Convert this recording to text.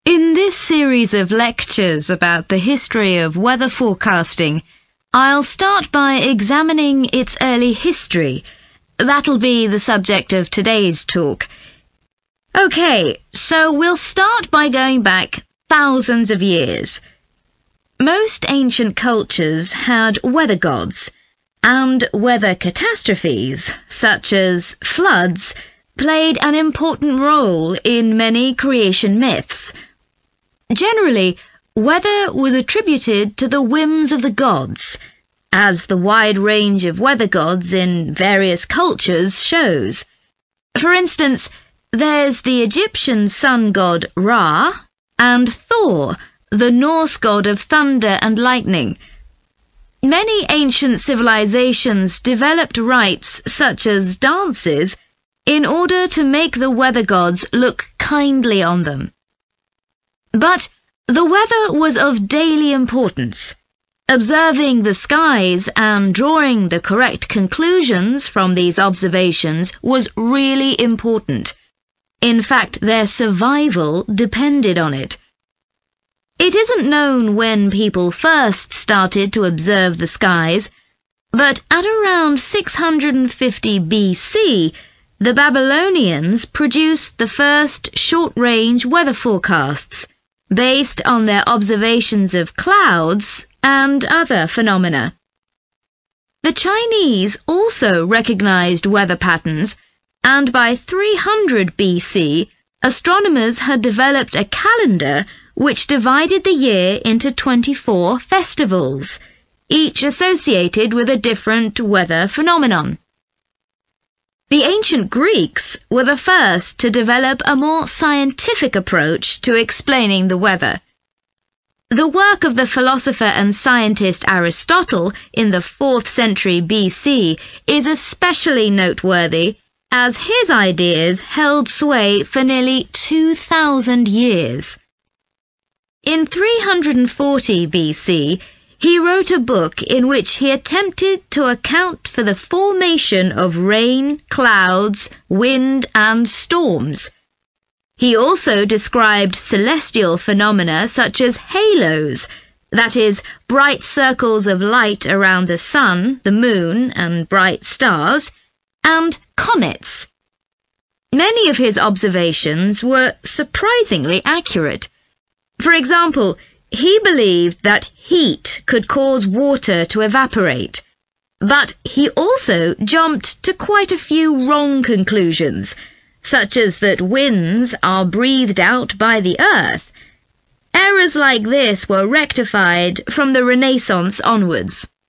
In this series of lectures about the history of weather forecasting, I'll start by examining its early history. That'll be the subject of today's talk. Okay, so we'll start by going back thousands of years. Most ancient cultures had weather gods, and weather catastrophes, such as floods, played an important role in many creation myths. Generally, weather was attributed to the whims of the gods, as the wide range of weather gods in various cultures shows. For instance, there's the Egyptian sun god Ra, and Thor, the Norse god of thunder and lightning. Many ancient civilizations developed rites such as dances in order to make the weather gods look kindly on them. But the weather was of daily importance. Observing the skies and drawing the correct conclusions from these observations was really important. In fact, their survival depended on it. It isn't known when people first started to observe the skies, but at around 650 BC, the Babylonians produced the first short-range weather forecasts, based on their observations of clouds and other phenomena. The Chinese also recognized weather patterns, and by 300 BC, astronomers had developed a calendar which divided the year into 24 festivals, each associated with a different weather phenomenon. The ancient Greeks were the first to develop a more scientific approach to explaining the weather. The work of the philosopher and scientist Aristotle in the 4th century BC is especially noteworthy, as his ideas held sway for nearly 2,000 years. In 340 BC, he wrote a book in which he attempted to account for the formation of rain, clouds, wind, and storms. He also described celestial phenomena such as halos, that is, bright circles of light around the sun, the moon, and bright stars, and comets. Many of his observations were surprisingly accurate. For example, he believed that heat could cause water to evaporate, but he also jumped to quite a few wrong conclusions, such as that winds are breathed out by the earth. Errors like this were rectified from the Renaissance onwards.